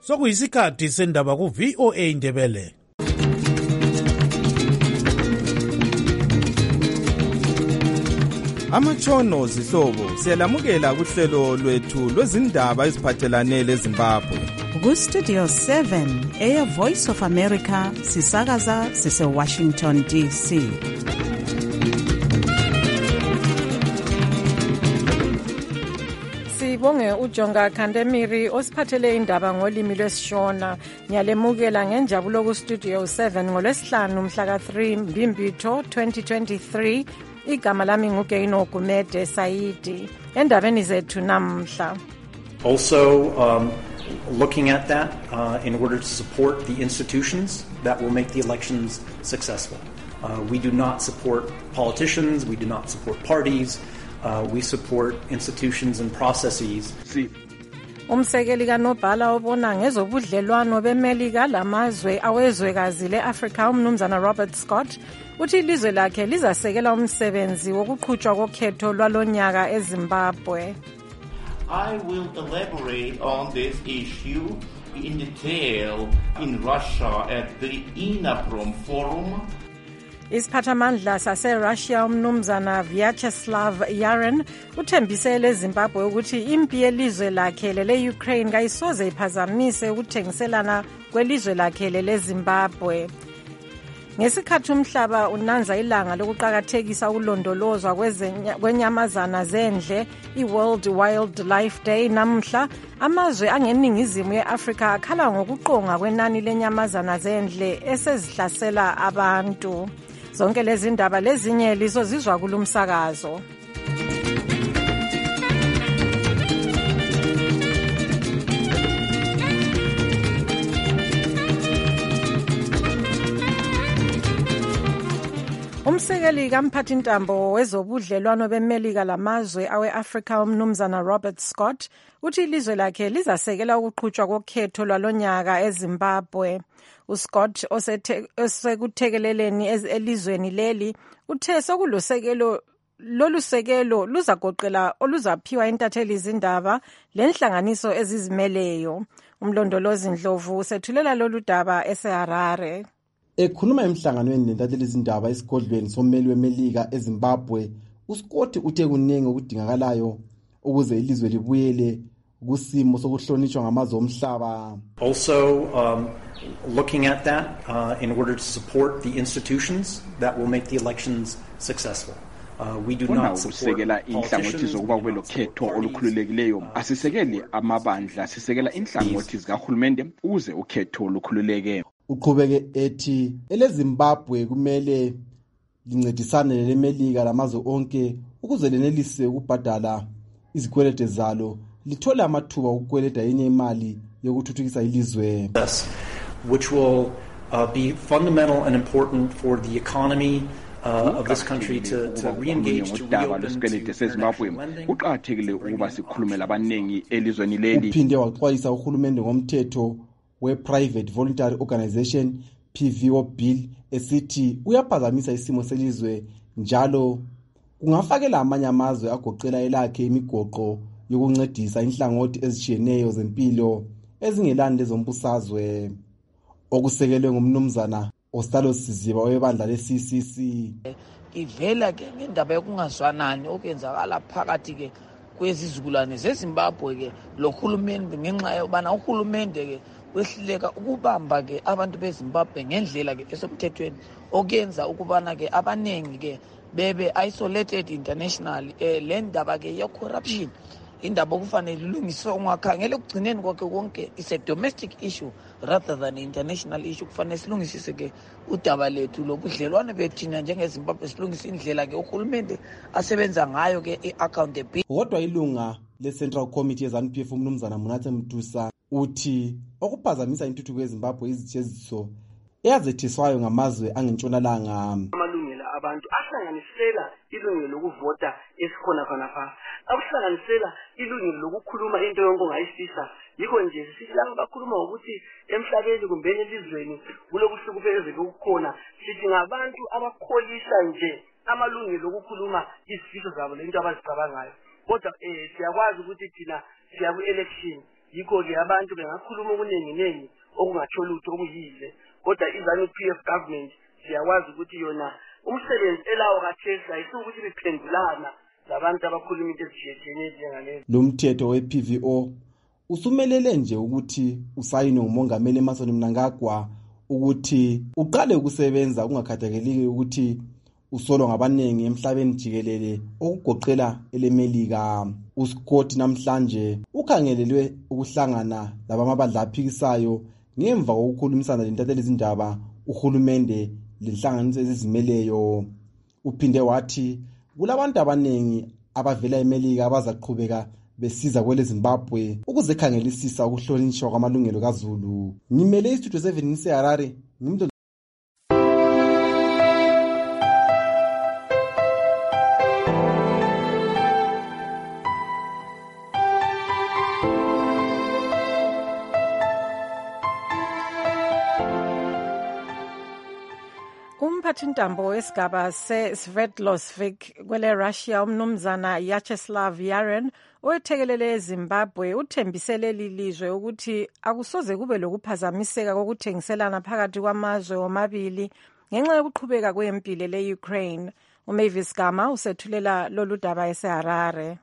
sokuyisikhathi sendaba ku-VOA Indebele. Amatshono zihlobo siyalamukela kuhlelo lwethu lwezindaba eziphathelane leZimbabwe. Ku-Studio 7 Air Voice of America sisakaza sise-Washington DC. Sibonge uJonga Khandemiri osiphathele indaba ngolimi lwesiShona. Ngiyalemukela ngenjabulo ku-Studio 7 ngolwesihlanu mhla ka-3 Mbimbitho 2023. Igama lami nguGeino Gumede Saidi. Endabeni zethu namhla. Also looking at that in order to support the institutions that will make the elections successful. We do not support politicians, we do not support parties, we support institutions and processes. Umsekeli kaNobhala obona ngezobudlelwano beMelika lamazwe awezwekazi leAfrika umnumzana Robert Scott uthi ilizwe lakhe lizasekela umsebenzi wokuqhutshwa kokhetho lwalonyaka eZimbabwe. I will elaborate on this issue in detail in Russia at the INAPROM Forum. Isiphathamandla saseRussia umnumzana Vyacheslav Yaren uthembisele eZimbabwe ukuthi impi yelizwe lakhe lele-Ukraine kayisoze iphazamise ukuthengiselana kwelizwe lakhe leZimbabwe. Ngesikhathi umhlaba unanza ilanga lokuqakathekisa ukulondolozwa kwenyamazana zendle i-World Wildlife Day namhla, amazwe angeningizimu ye-Afrika akhala ngokuqonga kwenani lenyamazana zendle esezihlasela abantu. Zonke lezi ndaba lezinye lizozizwa kulumsakazo. Umsekeli kamphathintambo wezobudlelwano beMelika lamazwe awe-Afrika umnumzana Robert Scott uthi ilizwe lakhe lizasekela ukuqhutshwa kokhetho lwalonyaka eZimbabwe. uScott osekuthekeleleni elizweni leli uthe lolu sekelo luzagoqela oluzaphiwa intatheli izindaba lenhlanganiso ezizimeleyo. Umlondolozi Ndlovu usethulela lolu daba eseHarare. Ekhuluma emhlanganweni nentatheli izindaba esigodlweni sommeli weMelika eZimbabwe, uScott uthe kuningi okudingakalayo ukuze ilizwe libuyele kusimo sokuhlonishwa ngamazwe omhlaba. Also looking at that in order to support the institutions that will make the elections successful. We do not support inhlangothi zokuba kwelo khetho olukhululekileyo. Asisekeli amabandla, sisekela inhlangothi zikahulumende ukuze ukhetho lukhululeke. Uqhubeke ethi eleZimbabwe kumele lincedisane leMelika lamazwe onke ukuze lenelise ukubhadala izikwelede zalo, lithola amathuba okukweleda yenye imali yokuthuthukisa ilizwe, which will be fundamental and important for the economy of this country to re-engage, to reopen, to lending. Kuqakathekile ukuba sikhulumela abanengi elizweni leli. Uphinde waxwayisa uhulumende ngomthetho we-Private Voluntary Organization PVO bill esithi uyaphazamisa isimo selizwe njalo kungafakela amanye amazwe agoqela elakhe imigoqo yokuncedisa inhlangothi ezitshiyeneyo zempilo ezingelani lezombusazwe. Okusekelwe ngumnumzana Ostalos Siziba webandla le-CCC. Ivela ke ngendaba yokungazwanani okwenzakala phakathi ke kwezizukulwane zeZimbabwe ke lohulumende ngenxa yobana uhulumende ke wehluleka ukubamba ke abantu beZimbabwe ngendlela ke esemthethweni okuyenza ukubana ke abanengi ke bebe isolated internationally. Le ndaba ke ye-corruption indaba okufanele ilungiswe ungakhangela ukugcineni kwakhe konke is a domestic issue rather than international issue. Kufanele silungisise ke udaba lethu lobudlelwane bethina njengeZimbabwe, silungise indlela ke uhulumende asebenza ngayo ke i-accountability. Kodwa ilunga le-Central Committee ye-ZANU-PF umnumzana Munate Mtusa uthi okuphazamisa intuthuko yeZimbabwe izijeziso eyazethiswayo ngamazwe angentshonalanga. Amalungelo abantu ahlanganisela ilungelo lokuvota esikhona khonapha, akuhlanganisela ilungelo lokukhuluma into yonke ongayifisa. Yikho nje sithi laba bakhuluma ukuthi emhlabeni kumbe elizweni kulokuhlukuphezeka okukhona, sithi ngabantu abakholisa nje amalungelo okukhuluma izifiso zabo lento abazicabangayo. Kodwa siyakwazi ukuthi thina siya ku-election yikho-ke abantu bengakhuluma okuningi okungatsho lutho okuyile, kodwa iZANU-PF government siyakwazi ukuthi yona umsebenzi elawo kaThesa isukuthi bephendulana labantu abakhuluma into ezijiyejene njengalezi. Lo mthetho we-PVO usumelele nje ukuthi usayinwe ngumongameli Emmerson Mnangagwa ukuthi uqale ukusebenza kungakhathalekile ukuthi usolwa ngabanengi emhlabeni jikelele okugoqela elemelika. uScott namhlanje ukhangelelwe ukuhlangana labamabandla aphikisayo ngemva kokukhulumisana lentatheli izindaba uhulumende lenhlanganiso ezizimeleyo. Uphinde wathi kulabantu abanengi abavela eMelika abazaqhubeka besiza kwele Zimbabwe ukuze khangelisisa ukuhlonishwa kwamalungelo kaZulu. Ngimele istudio 7 ngiseHarare. Umphathintambo wesigaba se-Sverdlovsk kwele Russia umnumzana Vyacheslav Yaren owethekelele eZimbabwe uthembisele lilizwe ukuthi akusoze kube lokuphazamiseka kokuthengiselana phakathi kwamazwe omabili ngenxa yokuqhubeka kwempilo le-Ukraine. uMavis Gama usethulela lolu daba eseHarare.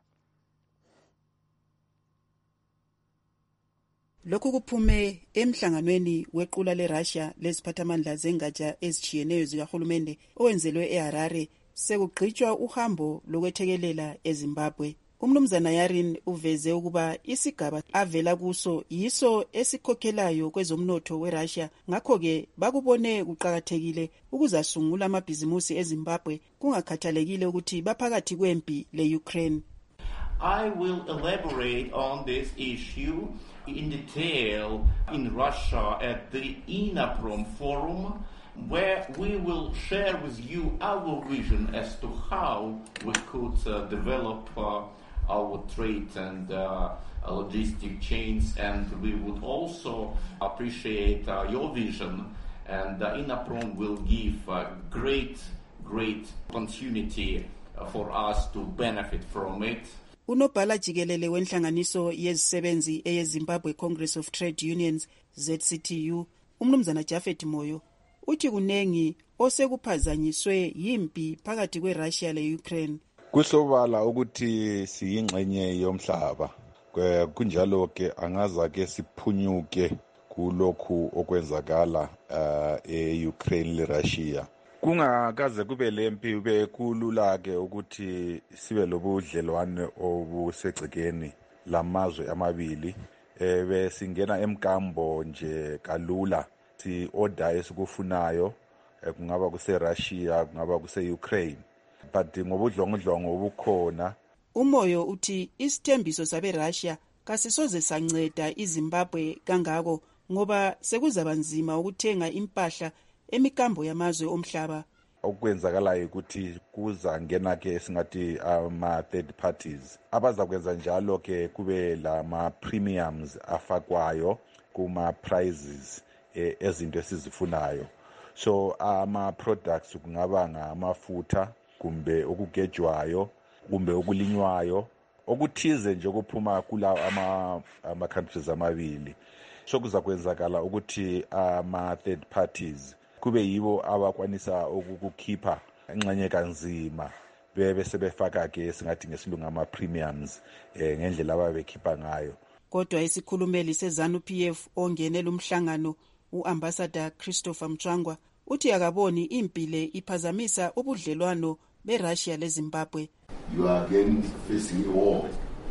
Lokhu kuphume emhlanganweni wequla leRussia leziphathamandla zengatsha ezijiyeneyo zikahulumende owenzelwe eHarare sekugqitshwa uhambo lokwethekelela eZimbabwe. Umnumzana Yarin uveze ukuba isigaba avela kuso yiso esikhokhelayo kwezomnotho weRussia, ngakho-ke bakubone kuqakathekile ukuzasungula amabhizimusi eZimbabwe kungakhathalekile ukuthi baphakathi kwempi le-Ukraine. I will elaborate on this issue in detail in Russia at the INAPROM forum, where we will share with you our vision as to how we could develop our trade and logistic chains, and we would also appreciate your vision, and INAPROM will give great opportunity for us to benefit from it. Unobhala jikelele wenhlanganiso yezisebenzi eyeZimbabwe Congress of Trade Unions ZCTU umnumzana Japhet Moyo uthi kunengi osekuphazanyiswe yimpi phakathi kweRussia leUkraine. Kusobala ukuthi siyingxenye yomhlaba, kunjalo ke angazake siphunyuke kulokhu okwenzakala eUkraine leRussia. Kungakaze kube lempi ube kulula ke ukuthi sibe lobudlelwane obusegcekeni lamazwe amabili besingena emkambo nje kalula si order esikufunayo kungaba kuseRussia kungaba kuseUkraine, but ngobudlongondlongo obukhona. Umoyo uthi isithembiso sabeRussia kasisoze sanceda iZimbabwe kangako ngoba sekuzaba nzima ukuthenga impahla emikambo yamazwe omhlaba. Okwenzakalayo ukuthi kuzangena ke singathi ama third parties abaza kwenza njalo ke kube lama premiums afakwayo kuma prices ezinto esizifunayo. So ama products kungaba ngamafutha kumbe okugejwayo kumbe okulinywayo okuthize nje kuphuma kula ama countries amabili. So kuza kwenzakala ukuthi ama third parties kube yibo abakwanisa ukukhipha ingxenye kanzima bese befaka ke singathi ngesilungu ama premiums ngendlela ababekhipha ngayo. Kodwa isikhulumeli seZANU-PF ongenela umhlangano uAmbassador Christopher Mchangwa uthi akaboni impile iphazamisa ubudlelwano beRussia leZimbabwe. You are again facing a war,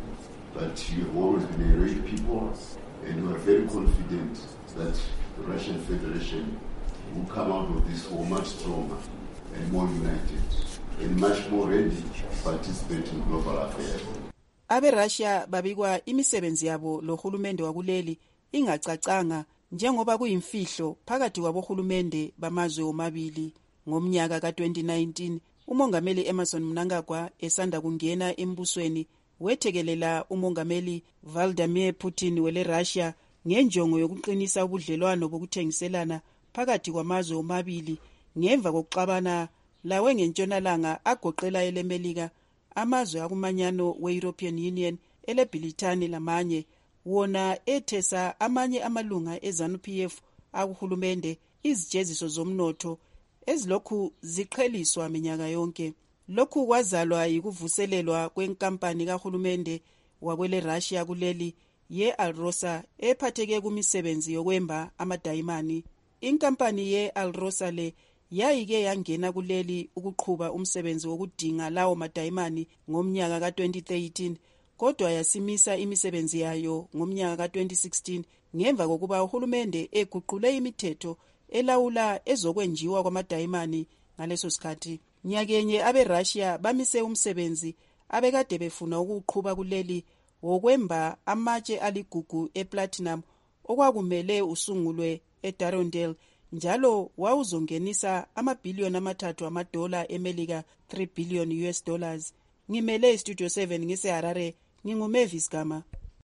but you have always been a brave people and you are very confident that the Russian Federation will come out of this war much stronger and more united and much more ready to participate in global affairs. AbeRussia babikwa imisebenzi yabo lohulumende wakuleli ingacacanga njengoba kuyimfihlo phakathi kwabohulumende bamazwe omabili. Ngomnyaka ka2019 umongameli Emmerson Mnangagwa esanda kungena embusweni wethekelela umongameli Vladimir Putin wele Russia ngenjongo yokuqinisa ubudlelwano bokuthengiselana phakathi kwamazwe omabili ngemva kokuxabana lawe ngentshonalanga agoqela elemelika amazwe akumanyano we-European Union eleBritani lamanye wona ethesa amanye amalunga eZANU-PF akuhulumende izijeziso zomnotho ezilokhu ziqheliswa minyaka yonke. Lokhu kwazalwa yikuvuselelwa kwenkampani kahulumende wakwele Russia kuleli ye-Alrosa ephatheke kumisebenzi yokwemba amadayimani. Inkampani ye-Alrosa le yayike yangena kuleli ukuqhuba umsebenzi wokudinga lawo madayimani ngomnyaka ka-2013, kodwa yasimisa imisebenzi yayo ngomnyaka ka-2016 ngemva kokuba uhulumende eguqule imithetho elawula ezokwenjiwa kwamadayimani ngaleso sikhathi. Nyakenye abe-Russia bamise umsebenzi abekade befuna ukuqhuba kuleli wokwemba amatshe aligugu eplatinum okwakumele usungulwe eDarondale, njalo wawuzongenisa amabhiliyoni amathathu amadola eMelika, $3 billion. Ngimele iStudio 7 ngiseHarare, nginguMavis Gama.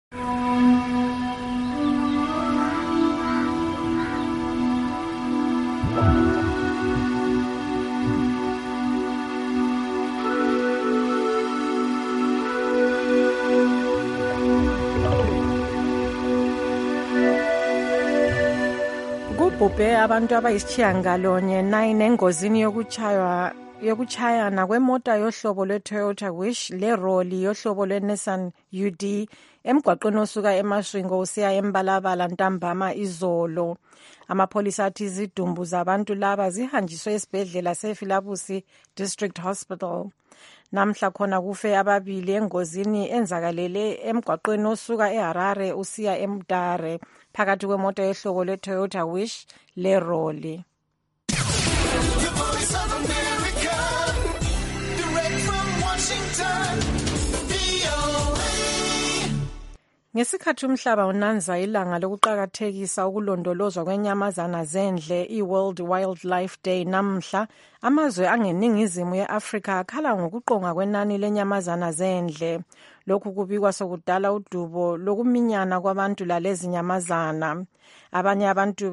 Kubhubhe abantu abayisitshiyangalonye 9 engozini yokuchayana kwemota yohlobo lwe-Toyota Wish leroli yohlobo lwe-Nissan UD emgwaqweni osuka eMasvingo usiya eMbalabala ntambama izolo. Amapholisa athi izidumbu zabantu laba zihanjiswe esibhedlela seFilabusi District Hospital. Namhla khona kufe ababili engozini enzakalele emgwaqweni osuka eHarare usiya eMutare phakathi kwemota yohlobo lwe-Toyota Wish leroli. Ngesikhathi umhlaba unanza ilanga lokuqakathekisa ukulondolozwa kwenyamazana zendle i-World Wildlife Day namhla, amazwe angeningizimu ye-Afrika akhala ngokuqonga kwenani lenyamazana zendle. Lokhu kubikwa sokudala udubo lokuminyana kwabantu lalezi nyamazana. Abanye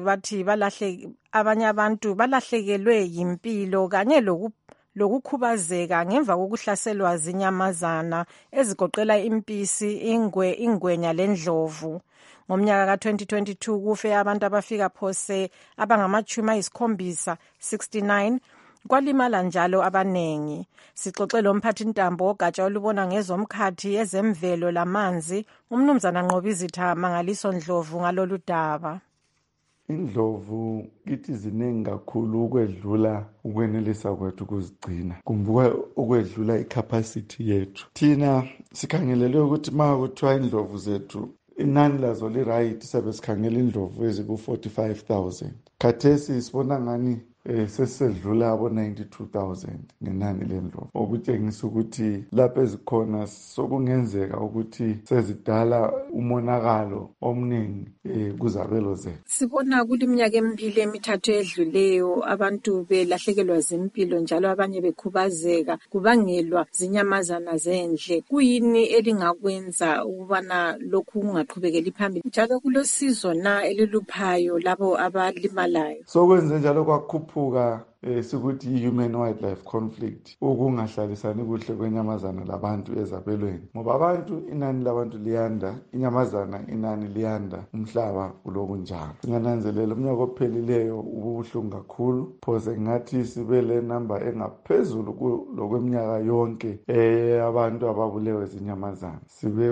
abantu balahlekelwe yimpilo kanye lokukhubazeka ngemva kokuhlaselwa zinyamazana ezigoqela impisi, ingwenya lendlovu. Ngomnyaka ka-2022 kufe abantu abafika phose abangama-70, 69, kwalimala njalo abanengi. Sixoxe lomphathintambo wogatsha olubona ngezomkhathi ezemvelo lamanzi, umnumzana Nqobizitha Mangaliso Ndlovu ngalolu daba. Indlovu kithi ziningi kakhulu ukwedlula ukwenelisa kwethu ukuzigcina, kumbuka ukwedlula icapacity yethu. Thina sikhangelele ukuthi ma kuthiwa indlovu zethu inani lazo li-right, sabe sikhangela indlovu eziku-45,000. Khathesi sibona ngani sesisedlula abo-92,000 ngenani lendlovu, okutshengisa ukuthi lapho ezikhona sokungenzeka ukuthi sezidala umonakalo omningi kuzabelo zethu. Sibona kuliminyaka emibili emithathu edluleyo abantu belahlekelwa zimpilo njalo abanye bekhubazeka kubangelwa zinyamazana zendle. Kuyini elingakwenza ukubana lokhu kungaqhubekeli phambili, njalo kulosizo na eliluphayo labo abalimalayo? Sokwenze njalo kwakhuphuka sikuthi i-human wildlife conflict, ukungahlalisani kuhle kwenyamazana labantu ezabelweni, ngoba abantu inani labantu liyanda, inyamazana inani liyanda, umhlaba uloku njalo. Singananzelela umnyaka ophelileyo ububuhlungu kakhulu, phose ngathi sibe le namba engaphezulu lokweminyaka yonke abantu ababulewe zinyamazana. Sibe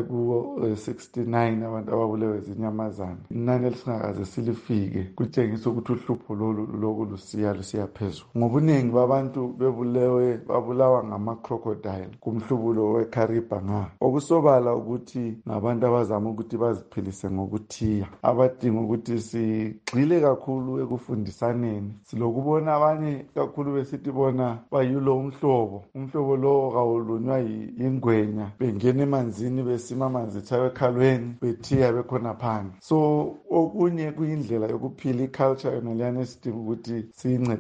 ku-69 abantu ababulewe zinyamazana. Inani elisingakaze silifike kutshengisa ukuthi uhlupho loku lusiya phezulu. Ngobuningi babantu babulawa ngama-crocodile kumhlubulo we-Kariba nga. Okusobala ukuthi ngabantu abazama ukuthi baziphilise ngokuthiya, abadinga ukuthi sigxile kakhulu ekufundisaneni. Silokubona abanye kakhulu besithi bona bayulo umhlobo lo kawulunywa yingwenya, bengena emanzini besima amanzi chawe ekhalweni bethiya bekhona phansi. So okunye kuyindlela yokuphila, iculture yona leyana esidinga ukuthi siyincedisane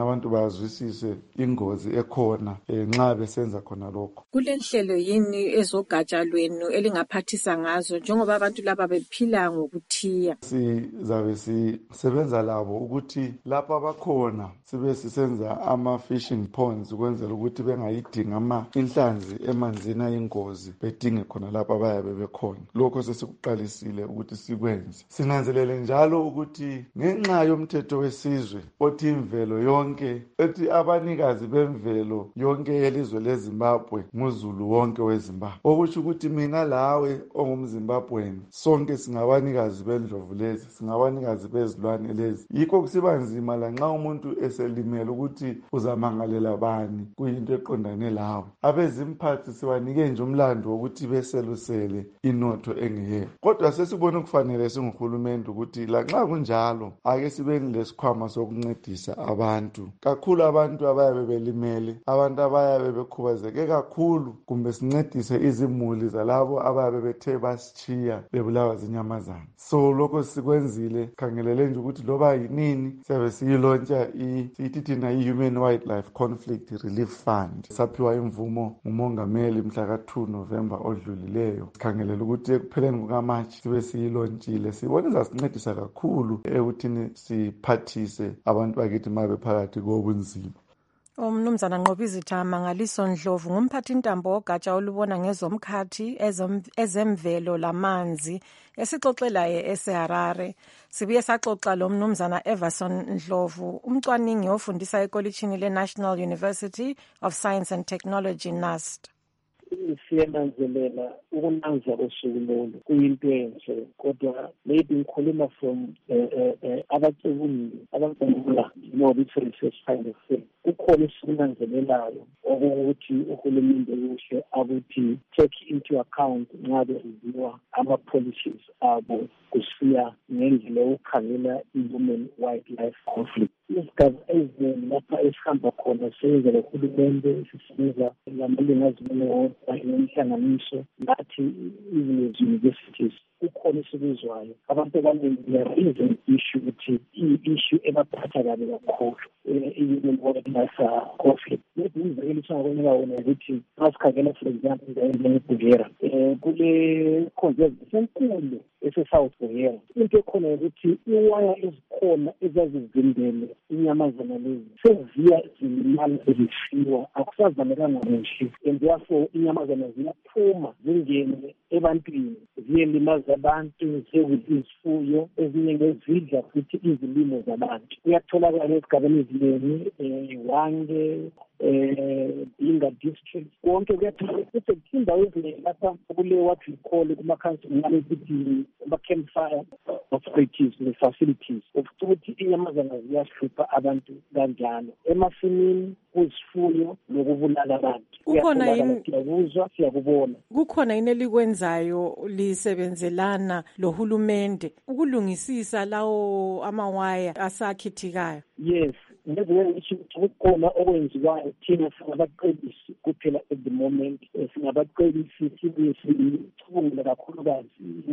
abantu bazwisise ingozi ekhona nxa besenza khona lokho. Kulenhlelo yini ezogatsha lwenu elingaphathisa ngazo njengoba abantu laba bephila ngokuthiya? Sizabe sisebenza labo ukuthi lapha abakhona sibe sisenza ama-fishing ponds ukwenzela ukuthi bengayidinga inhlanzi emanzini ayingozi bedinge khona lapha abayabe bekhona. Lokho sesikuqalisile ukuthi sikwenze. Sinanzelele njalo ukuthi ngenxa yomthetho wesizwe othi imvelo yonke, ethi abanikazi bemvelo yonke yelizwe leZimbabwe nguzulu wonke weZimbabwe. Okusho ukuthi mina lawe ongumZimbabweni sonke singabanikazi bendlovu lezi, singabanikazi bezilwane lezi. Yikho kusiba nzima lanxa umuntu eselimele ukuthi uzamangalela bani, kuyinto eqondane lawe. Abezimphathi sibanike nje umlando wokuthi beselusele inotho engeyelo. Kodwa sesibone kufanele singuhulumende ukuthi lanxa kunjalo ake sibe lesikhwama sokuncedisa abantu, kakhulu abantu abayabe belimele, abantu abayabe bekhubazeke kakhulu, kumbe sincedise izimuli zalabo abayabe bethe basitshiya bebulawa zinyamazana. So lokho sikwenzile, khangelele nje ukuthi loba yinini siyabe siyilontsha siyithi thina i-Human Wildlife Conflict Relief Fund. Saphiwa imvumo ngumongameli mhla ka-2 November odlulileyo. Sikhangelele ukuthi ekupheleni kukaMarch sibe siyilontshile. Sibone izasincedisa kakhulu ekuthini siphathise abantu bakithi ma bephakathi kobunzima. Umnumzana Nqobizitha Mangaliso Ndlovu ngumphathintambo wogatsha olubona ngezomkhathi ezemvelo lamanzi esixoxelaye eseHarare. Sibuye saxoxa lo mnumzana Everson Ndlovu, umcwaningi ofundisa ekolitshini le-National University of Science and Technology, NUST. Siyananzelela ukunanza kosuku lolu kuyinto enhle, kodwa maybe ngikhuluma from abacebuli abacebula research kind of thing. Kukhona esikunanzelelayo ukuthi uhulumende kuhle akuthi take into account nxa bereviewa ama-policies abo kusiya ngendlela yokukhangela i-human wildlife conflict. Izigaba eziningi lapha esihamba khona sisebenzalohulumende, sisebenza lamalunga azimele inhlanganiso nathi universities. Kukhona esikuzwayo abantu abaningi beyariza issue ukuthi i-issue ebaphatha kabi kakhulu i-human wildlife conflict. Maybe umzekelo singakwenela wona ukuthi masikhangela for example endaweni eBulgaria kule conservation enkulu ese-South Bulgaria. Into ekhona ukuthi iwaya ezikhona ezazivimbele inyamazana lezi seziya zilimala ezifiwa, akusavalekanga kuhle, and therefore inyamazana ziyaphuma zingene ebantwini ziyelimaza abantu, ziyekudla izifuyo, ezinye ngezidla futhi izilimo zabantu. Kuyatholakala ezigabeni eziningi Wange, Binga district, konke kuyatholakala futhi indawo eziningi lapha kule what we call kuma-council ukuthi ama-campfire authorities ne-facilities ukuthi inyamazana ziyahlupha abantu kanjalo emasimini, kuzifuyo nokubulala abantu. Siyakubona kukhona yini elikwenzayo lisebenzelana lohulumende ukulungisisa lawo amawaya asakhithikayo? Yes, kukhona okwenziwayo thina singabaqedisi kuphela at the moment. Singabaqedisi sicubungula kakhulukazi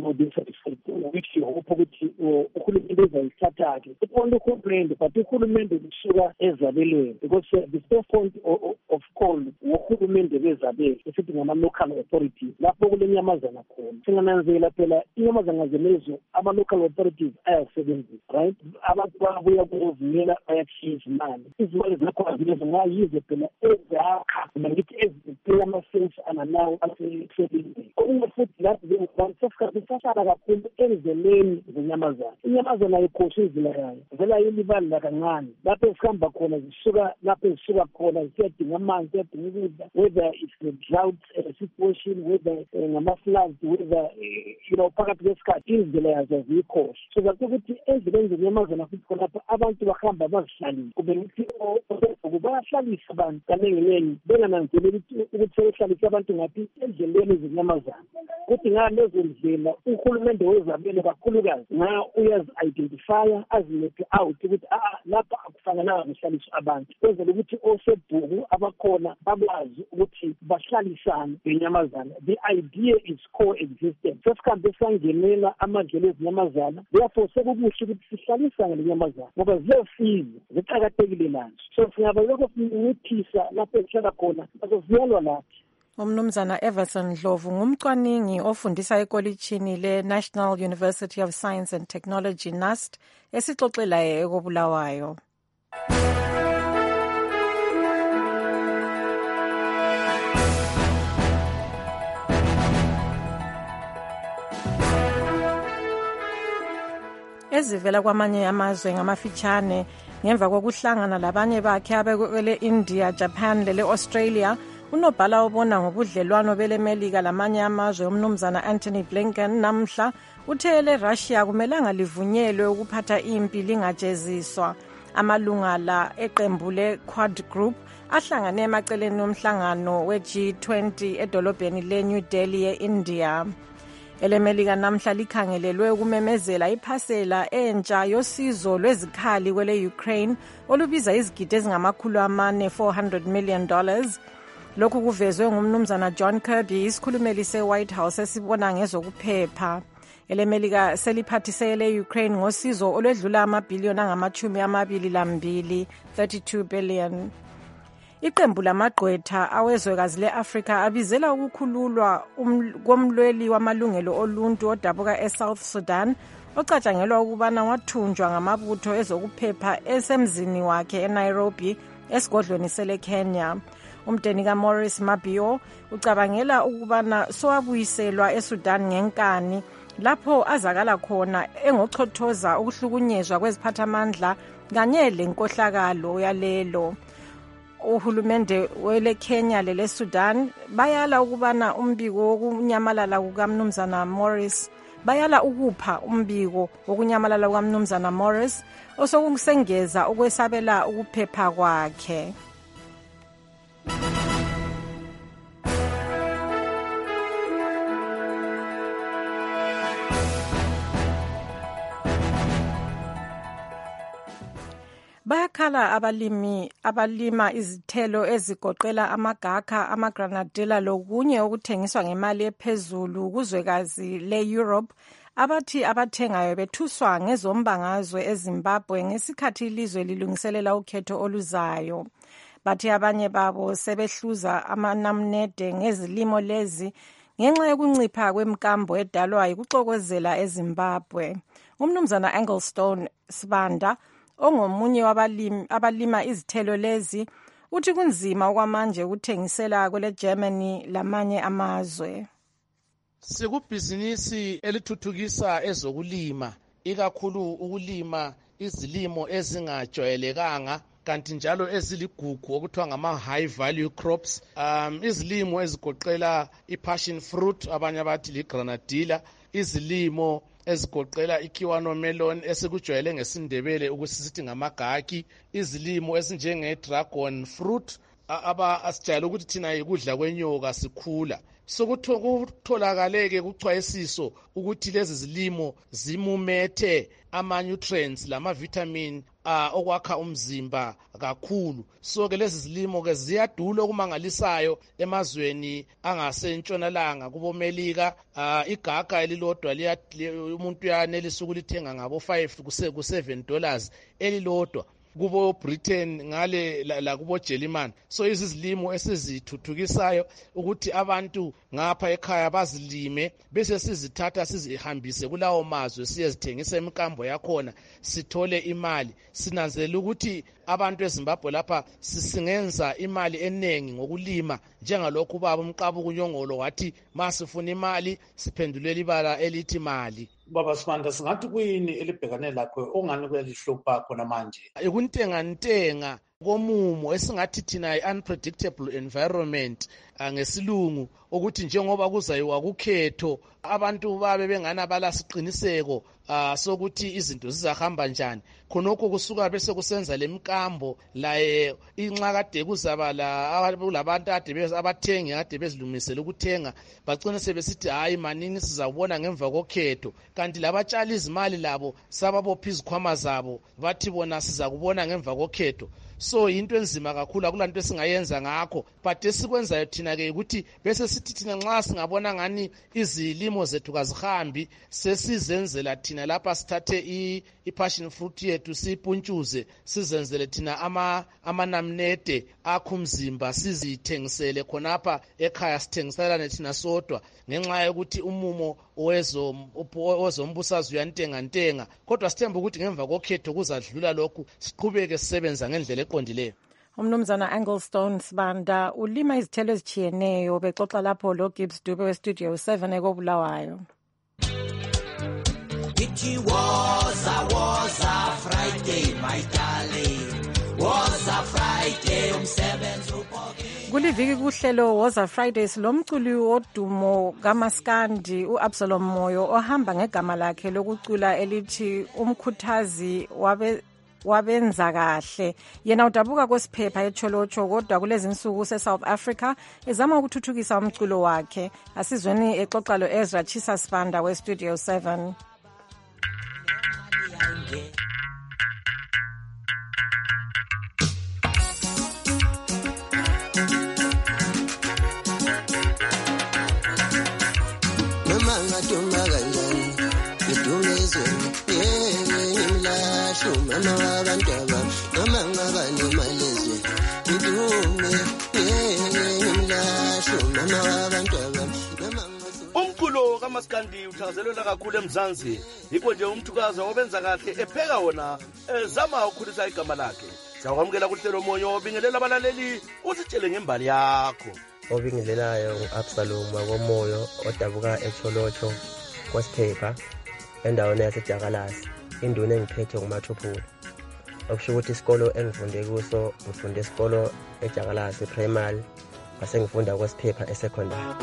which hope ukuthi uhulumende ezayithatha-ke only uhulumende, but uhulumende kusuka ezabelweni, because the first point of call wohulumende bezabelo esithi ngama-local authorities lapho kule nyamazana khona. Singananzela phela inyamazana zenezo ama-local authorities ayasebenzisa, right? Abantu babuya kuzimela bayakhiza imali, izimali zakhona zilezo ngayize phela ezakha ngithi ezipheya ama-sense ananawo asesebenzi. Okunye futhi lapho sesisasala kakhulu endleleni zenyamazana. Inyamazana ayikhoshi indlela yayo, vela yilibalula kancane lapho esihamba khona zisuka lapho ezisuka khona ziyadinga amanzi, ziyadinga ukudla, whether it's a drought situation, whether ngama-floods, whether phakathi kwesikhathi indlela yazo aziyikhoshi. So ukuthi endleleni zenyamazana futhi khonapho abantu bahamba bazihlalile, kube ukuthi bayahlalisa abantu kaningi bengananzeleli ukuthi sebehlalisa abantu ngaphi endleleni ezinyamazana. Kuthi ngalezo ndlela uhulumende wezabelo kakhulukazi uyazi-identifya azilethe out ukuthi lapha akufanelanga kuhlaliswa abantu, kwenzela ukuthi osebhuku abakhona bakwazi ukuthi bahlalisane ngenyamazana. The idea is coexistence. Sesikhambe sangenela amadlela ezinyamazana, therefore sekukuhle ukuthi sihlalisane lenyamazana ngoba ziyosiza, ziqakathekile nazo. So singaba lokho sinciphisa lapho esihlala khona bazoziyalwa lathi. Umnumzana Everson Ndlovu ngumcwaningi ofundisa ekolitshini le-National University of Science and Technology, NUST, esixoxela ekobulawayo. Ezivela kwamanye amazwe ngamafitshane ngemva kokuhlangana labanye bakhe abekwele India, Japan lele Australia, unobhala obona ngobudlelwano belemelika lamanye amazwe umnumzana Anthony Blinken namhla uthe le-Russia kumelanga livunyelwe ukuphatha impi lingajeziswa. Amalunga la eqembu le-Quad Group ahlangane emaceleni omhlangano we-G20 edolobheni le-New Delhi e-India. Elemelika namhla likhangelelwe ukumemezela iphasela entsha yosizo lwezikhali kwele Ukraine olubiza izigidi ezingama-400 $400 million. Lokhu kuvezwe ngumnumzana John Kirby, isikhulumeli se-White House esibona ngezokuphepha. Elemelika seliphathisele Ukraine ngosizo olwedlula amabhiliyoni angama-22 $32 billion. Iqembu lamagqwetha awezwekazi le-Afrika abizela ukukhululwa komlweli wamalungelo oluntu odabuka eSouth Sudan ocatshangelwa ukubana wathunjwa ngamabutho ezokuphepha esemzini wakhe eNairobi esigodlweni sele-Kenya. Umdeni kaMaurice Mabio ucabangela ukubana sowabuyiselwa eSudan ngenkani lapho azakala khona engochothoza ukuhlukunyezwa kweziphathamandla kanye lenkohlakalo yalelo. Uhulumende wele Kenya lele Sudan bayala ukubana umbiko wokunyamalala kukamnumzana Maurice bayala ukupha umbiko wokunyamalala kukamnumzana Maurice osokusengeza ukwesabela ukuphepha kwakhe. Bayakhala abalima izithelo ezigoqela amagakha, amagranadilla lokunye okuthengiswa ngemali ephezulu kuzwekazi le-Europe abathi abathengayo bethuswa ngezombangazwe eZimbabwe ngesikhathi ilizwe lilungiselela ukhetho oluzayo. Bathi abanye babo sebehluza amanamnede ngezilimo lezi ngenxa yokuncipha kwemkambo edalwa yikuxokozela eZimbabwe. Umnumzana Anglestone Sibanda ongomunye abalima izithelo lezi uthi kunzima okwamanje ukuthengisela kwele Germany lamanye amazwe. Sikubhizinisi elithuthukisa ezokulima, ikakhulu ukulima izilimo ezingajwayelekanga kanti njalo eziligugu okuthiwa ngama-high value crops. Izilimo ezigoqela i-passion fruit, abanye bathi li-granadilla, izilimo ezigoqela ikiwano melon esikujwayele ngesindebele ukusisithi ngamagaki, izilimo ezinjenge-dragon fruit asijayele ukuthi thina yikudla kwenyoka sikhula. Sokutholakale-ke kuchwayisiso ukuthi lezi zilimo zimumethe ama-nutrients lama-vitamin okwakha umzimba kakhulu. So-ke lezi zilimo-ke ziyadula okumangalisayo emazweni angasentshonalanga kubomelika. Igaga elilodwa umuntu uyanelisa ukulithenga ngabo$5 ku $7 elilodwa. Kubo Britain ngale la kubo Germany. So izilimo esizithuthukisayo ukuthi abantu ngapha ekhaya bazilime bese sizithatha sizihambise kulawo mazwe siyezithengisa emkambo yakhona sithole imali. Sinanzelela ukuthi abantu eZimbabwe lapha sisingenza imali enengi ngokulima njengalokhu baba umqaba kunyongolo wathi masifuna imali siphendulela ibala elithi mali. Baba Sibanda, singathi kuyini elibhekane lakho ongani kwelihlupha khona manje? Ikuntenga komumo esingathi thina i-unpredictable environment ngesilungu, ukuthi njengoba kuzayiwa kukhetho abantu babe bengana balasiqiniseko sokuthi izinto zizahamba njani. Khonokho kusuka bese kusenza lemkambo laye inxa kade kuzaba labantu abathengi kade bezilungisela ukuthenga bagcina sebesithi hayi manini sizabona ngemva kokhetho, kanti labatshali izimali labo sababopha izikhwama zabo bathi bona siza kubona ngemva kokhetho. So into enzima kakhulu, akulanto esingayenza ngakho, but esikwenzayo thina ke ukuthi bese sithi thina nxa singabona ngani izilimo zethu kazihambi sesizenzela thina lapha sithathe i-passion fruit yethu siyipuntshuze sizenzele thina amanamnede akho umzimba sizithengisele khonapha ekhaya sithengiselane thina sodwa, ngenxa yokuthi umumo owezombusazwe uyantenga, kodwa sithemba ukuthi ngemva kokhetho kuzadlula lokhu siqhubeke sisebenza ngendlela eqondileyo. Umnumzana Anglestone Sibanda ulima izithelo ezitshiyeneyo, bexoxa lapho lo Gibbs Dube weStudio 7 ekobulawayo. It was a Friday, my darling. Was a Friday umsebenzi uphokile. Kuliviki kuhlelo was a Friday silomculi odumo kaMaskandi uAbsalom Moyo ohamba ngegama lakhe lokucula elithi umkhuthazi wabenza kahle. Yena udabuka kwesiphepha eCholocho, kodwa kulezi insuku seSouth Africa ezama ukuthuthukisa umculo wakhe. Asizweni exoxa lo Ezra Chisa Sibanda weStudio 7. Umculo kaMaskandi uthakazelela kakhulu eMzansi, yikho nje umthukazi obenza kahle epheka wona ezama ukukhulisa igama lakhe. Siyakwamukela kuhlelo Moyo, bingelela abalaleli usitshele ngembali yakho. Obingelelayo uAbsalom Moyo odabuka eCholocho kwesiphepha endaweni yaseJakalasi, induna engiphethe nguMathuphula. Okusho ukuthi isikolo engifunde kuso ngifunde isikolo eJakalasi primary, base ngifunda kwesiphepha esecondary.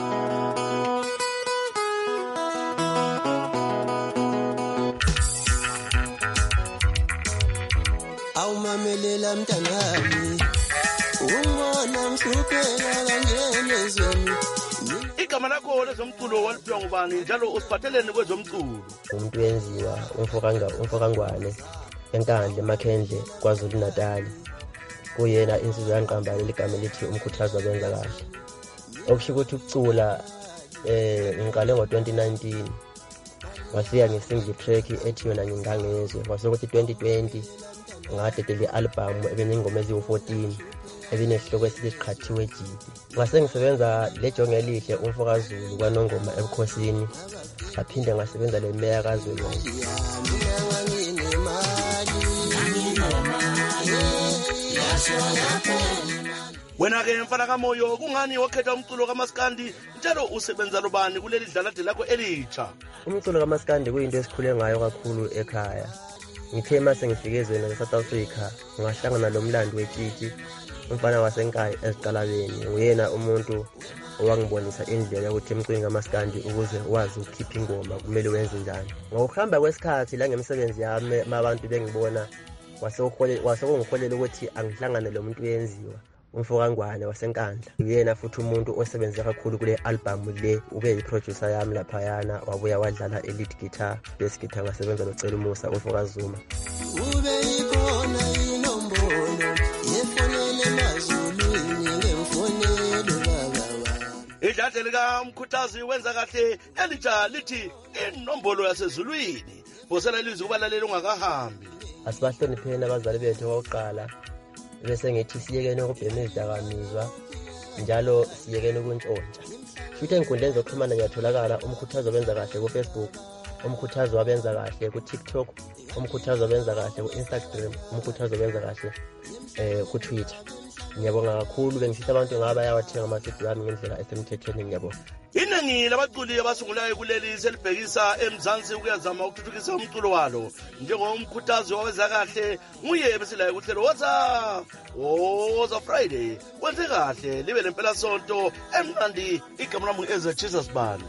Awumamelela mntanami ungibona ngihlupheka kanjenezweni. Igama lakho lezomculo waliphiwa ngubani njalo usiphatheleni kwezomculo? Umuntu wenziwa umfokangwane enkandla eMakhendle kwaZulu Natal. Kuyena insizwa yanqamba leligama elithi umkhuthazi wabenza kahle. Okusho ukuthi ukucula ngiqale ngo-2019 wafika ngesingle track ethi yona ngingangezwe, kwase ukuthi 2020 ngadedela i-album ebenengoma eziwu-14 ebinehloko esiqhathiwe jidi. Ngase ngisebenza lejonge elihle umfokazulu kwaNongoma ebukhosini, ngaphinde ngasebenza le meya kaZulu. Wena ke mfana kaMoyo, kungani wakhetha umculo kaMaskandi njalo usebenza lobani kuleli dlalade lakho elitsha? Umculo kaMaskandi kuyinto esikhule ngayo kakhulu ekhaya. Ngithe mase ngifike ezweni leSouth Africa ngahlangana lomlando wetshitshi, umfana wasenkaya eziqalabeni. Nguyena umuntu owangibonisa indlela yokuthi emculo kaMaskandi ukuze wazi ukukhipha ingoma kumele wenze njani. Ngokuhamba kwesikhathi la ngemsebenzi yami abantu bengibona wasekungiholela ukuthi angihlangane lo muntu uyenziwa umfokangwane wasenkandla. Uyena futhi umuntu osebenza kakhulu kule album le, ube yiproducer yami laphayana, wabuya wadlala lead guitar, bass guitar ngasebenza noCela Musa uFokazuma. Ube ikhona inombolo yefonele emazulwini ngemfonelo baba. Idlade lika mkhuthazi wenza kahle elitsha lithi inombolo yasezulwini. Bosela ilizwi kubalaleli ungakahambi. Asibahlonipheni abazali bethu bokuqala, bese ngithi siyekene ukubhema izidakamizwa njalo siyekene ukuntshontsha. Futhi enkundleni zokuxhumana ngiyatholakala umkhuthazi wabenza kahle kuFacebook, umkhuthazi wabenza kahle kuTikTok, umkhuthazi wabenza kahle kuInstagram, umkhuthazi wabenza kahle kuTwitter. Ngiyabonga kakhulu, bengisithi abantu ngaba bayawathenga ama-CD wami ngendlela esemthethweni. Ngiyabonga. Yini baningi labaculi abasungulayo kuleli selibhekisa eMzansi ukuyazama ukuthuthukisa umculo walo. Njengomkhuthazi wabezakahle nguye besilayo kuhlelo Woza Friday. Wenze kahle libe lempela sonto emnandi. Igama lami Ezra Jesus Bani.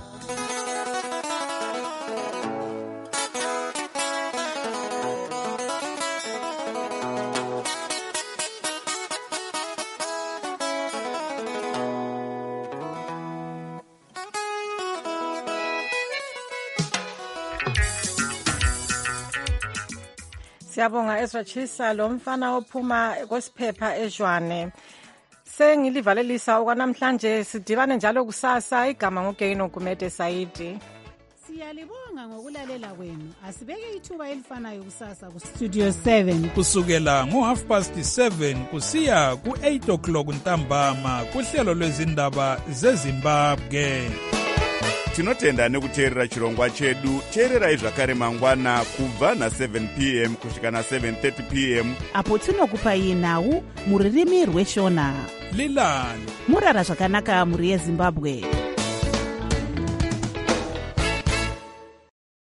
Siyabonga Ezra Chisa lo mfana ophuma kwesiphepha eJwane. Sengilivalelisa okwanamhlanje sidibane njalo kusasa igama ngoGeino Gumede Saidi. Siyalibonga ngokulalela kwenu. Asibeke ithuba elifanayo kusasa ku Studio 7 kusukela ngo7:30 kusiya ku8:00 ntambama kuhlelo lwezindaba zeZimbabwe. Tinotenda nekuteerera chirongwa chedu. Teererai zvakare mangwana kubva na7 p.m. kusvika na7:30 p.m. apo tinokupai nhau muririmi rweshona. Lilani murara zvakanaka muri yeZimbabwe.